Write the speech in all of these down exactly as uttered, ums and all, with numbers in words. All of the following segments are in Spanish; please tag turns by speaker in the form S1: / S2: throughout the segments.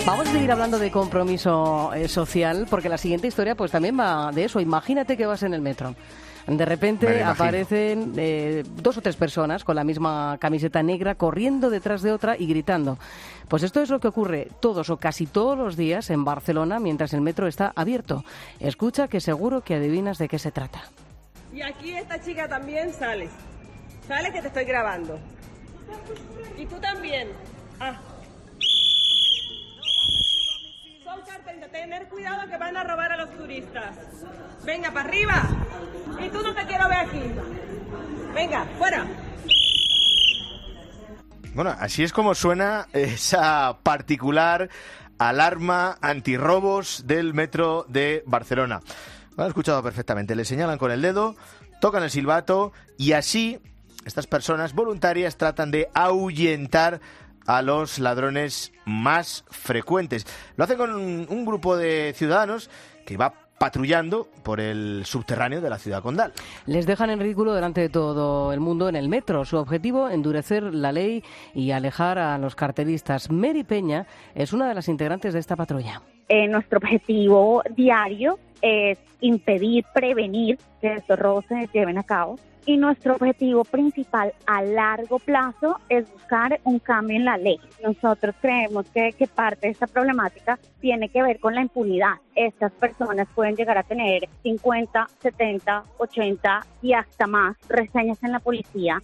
S1: Vamos a seguir hablando de compromiso eh, social, porque la siguiente historia pues también va de eso. Imagínate que vas en el metro. De repente aparecen eh, dos o tres personas con la misma camiseta negra corriendo detrás de otra y gritando. Pues esto es lo que ocurre todos o casi todos los días en Barcelona mientras el metro está abierto. Escucha, que seguro que adivinas de qué se trata.
S2: Y aquí esta chica también sales. Sales que te estoy grabando. Y tú también. Ah. Son carteles de tener cuidado que van a robar a los turistas. Venga, para arriba. Y tú no te quiero ver aquí. Venga, fuera.
S3: Bueno, así es como suena esa particular alarma antirrobos del metro de Barcelona. Lo han escuchado perfectamente. Le señalan con el dedo, tocan el silbato y así estas personas voluntarias tratan de ahuyentar a los ladrones más frecuentes. Lo hacen con un, un grupo de ciudadanos que va patrullando por el subterráneo de la ciudad condal.
S1: Les dejan en ridículo delante de todo el mundo en el metro. Su objetivo, endurecer la ley y alejar a los cartelistas. Mary Peña es una de las integrantes de esta patrulla.
S4: Eh, nuestro objetivo diario es impedir, prevenir que estos robos se lleven a cabo. Y nuestro objetivo principal a largo plazo es buscar un cambio en la ley. Nosotros creemos que, que parte de esta problemática tiene que ver con la impunidad. Estas personas pueden llegar a tener cincuenta, setenta, ochenta y hasta más reseñas en la policía.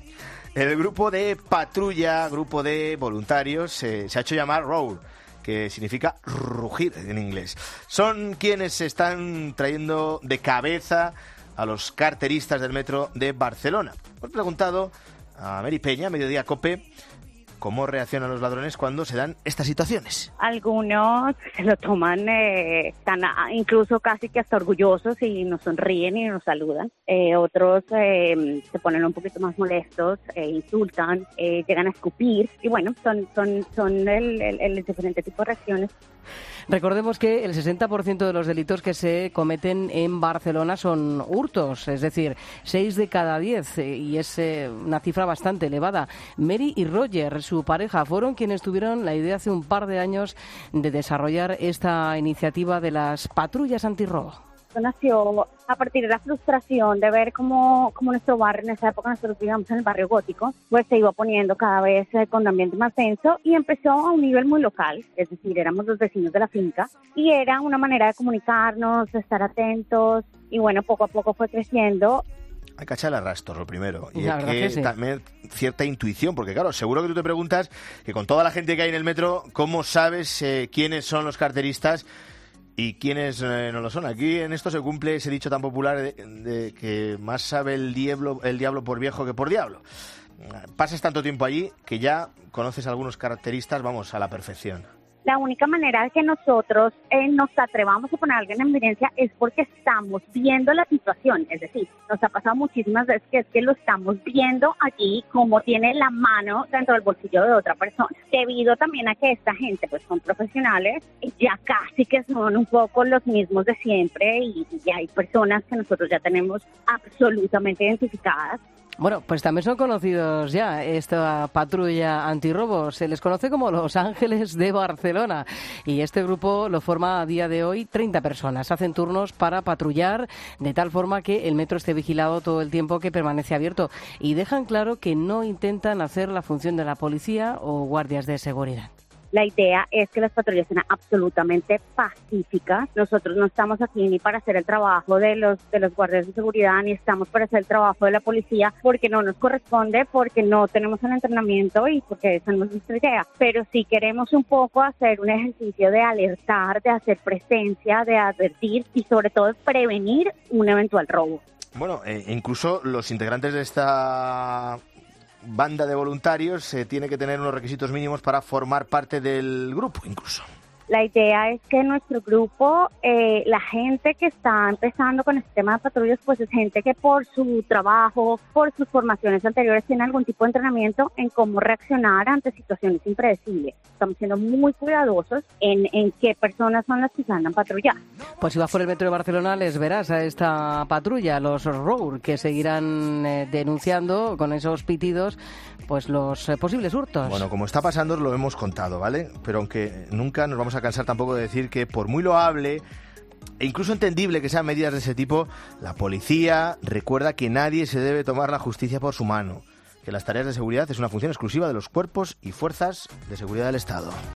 S3: El grupo de patrulla, grupo de voluntarios, eh, se ha hecho llamar Roar, que significa rugir en inglés. Son quienes se están trayendo de cabeza a los carteristas del metro de Barcelona. Hemos preguntado a Mary Peña, Mediodía COPE, cómo reaccionan los ladrones cuando se dan estas situaciones.
S4: Algunos se lo toman eh, tan, incluso casi que hasta orgullosos y nos sonríen y nos saludan. Eh, otros eh, se ponen un poquito más molestos, eh, insultan, eh, llegan a escupir y bueno, son, son, son el, el, el diferente tipo de reacciones.
S1: Recordemos que el sesenta por ciento de los delitos que se cometen en Barcelona son hurtos, es decir, seis de cada diez, y es eh, una cifra bastante elevada. Mary y Roger, su pareja, fueron quienes tuvieron la idea hace un par de años de desarrollar esta iniciativa de las patrullas antirrobo.
S4: Nació a partir de la frustración de ver cómo, cómo nuestro barrio, en esa época nosotros vivíamos en el barrio gótico, pues se iba poniendo cada vez eh, con un ambiente más denso y empezó a un nivel muy local, es decir, éramos los vecinos de la finca y era una manera de comunicarnos, de estar atentos y bueno, poco a poco fue creciendo.
S3: Hay que echarle rastros, lo primero. Y
S1: la
S3: hay
S1: verdad
S3: que,
S1: que sí.
S3: también cierta intuición, porque claro, seguro que tú te preguntas que con toda la gente que hay en el metro, ¿cómo sabes eh, quiénes son los carteristas y quiénes eh, no lo son? Aquí en esto se cumple ese dicho tan popular de, de que más sabe el diablo, el diablo por viejo que por diablo. Pasas tanto tiempo allí que ya conoces a algunos carteristas, vamos, a la perfección.
S4: La única manera de que nosotros eh, nos atrevamos a poner a alguien en evidencia es porque estamos viendo la situación. Es decir, nos ha pasado muchísimas veces que es que lo estamos viendo allí como tiene la mano dentro del bolsillo de otra persona. Debido también a que esta gente pues son profesionales, ya casi que son un poco los mismos de siempre y, y hay personas que nosotros ya tenemos absolutamente identificadas.
S1: Bueno, pues también son conocidos ya esta patrulla antirrobo. Se les conoce como Los Ángeles de Barcelona. Y este grupo lo forma a día de hoy treinta personas. Hacen turnos para patrullar de tal forma que el metro esté vigilado todo el tiempo que permanece abierto. Y dejan claro que no intentan hacer la función de la policía o guardias de seguridad.
S4: La idea es que las patrullas sean absolutamente pacíficas. Nosotros no estamos aquí ni para hacer el trabajo de los de los guardias de seguridad, ni estamos para hacer el trabajo de la policía, porque no nos corresponde, porque no tenemos el entrenamiento y porque esa no es nuestra idea. Pero sí queremos un poco hacer un ejercicio de alertar, de hacer presencia, de advertir y sobre todo prevenir un eventual robo.
S3: Bueno, eh, incluso los integrantes de esta banda de voluntarios eh, tiene que tener unos requisitos mínimos para formar parte del grupo, incluso.
S4: La idea es que en nuestro grupo, eh, la gente que está empezando con este tema de patrullas, pues es gente que por su trabajo, por sus formaciones anteriores, tiene algún tipo de entrenamiento en cómo reaccionar ante situaciones impredecibles. Estamos siendo muy cuidadosos en, en qué personas son las que se andan patrullando.
S1: Pues si vas por el metro de Barcelona, les verás a esta patrulla, los Rour, que seguirán eh, denunciando con esos pitidos pues los eh, posibles hurtos.
S3: Bueno, como está pasando, os lo hemos contado, ¿vale? Pero aunque nunca nos vamos a cansar tampoco de decir que por muy loable e incluso entendible que sean medidas de ese tipo, la policía recuerda que nadie se debe tomar la justicia por su mano, que las tareas de seguridad es una función exclusiva de los cuerpos y fuerzas de seguridad del Estado.